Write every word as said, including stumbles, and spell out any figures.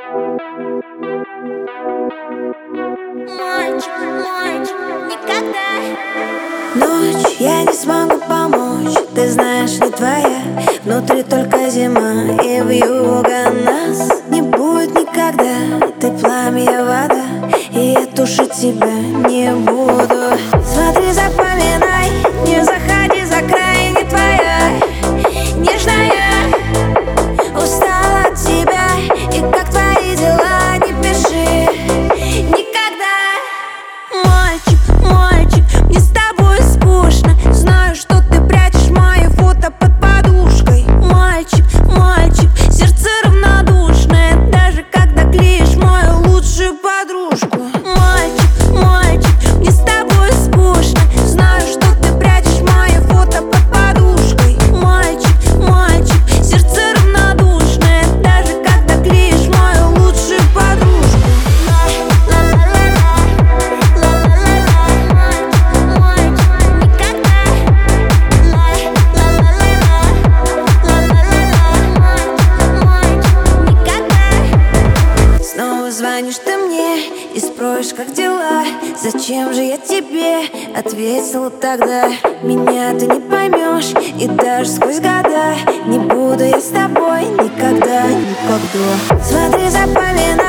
Мальчик, мальчик, никогда. Ночь, я не смогу помочь, ты знаешь, не твоя. Внутри только зима и вьюга нас не будет никогда. Ты пламя, вода, и я тушить тебя не буду. Смотри, запоминай, не заходи за край, не твоя. Нежная, устала от тебя, и как твои дела, не пиши никогда. Мальчик, мальчик, мне с тобой скучно. Знаю, что ты прячешь мои фото под подушкой. Мальчик, мальчик, сердце равнодушное, даже когда клеишь мою лучшую подружку. Мальчик, мальчик, мне с тобой скучно. Знаю, что ты прячешь мои фото под подушкой. Мальчик, мальчик, сердце равнодушное, даже когда клеишь мою лучшую подружку. Снова звонишь ты мне и спросишь, как дела. Зачем же я тебе ответила тогда? Меня ты не поймешь, и даже сквозь года не буду я с тобой никогда, никогда. Смотри, запоминай.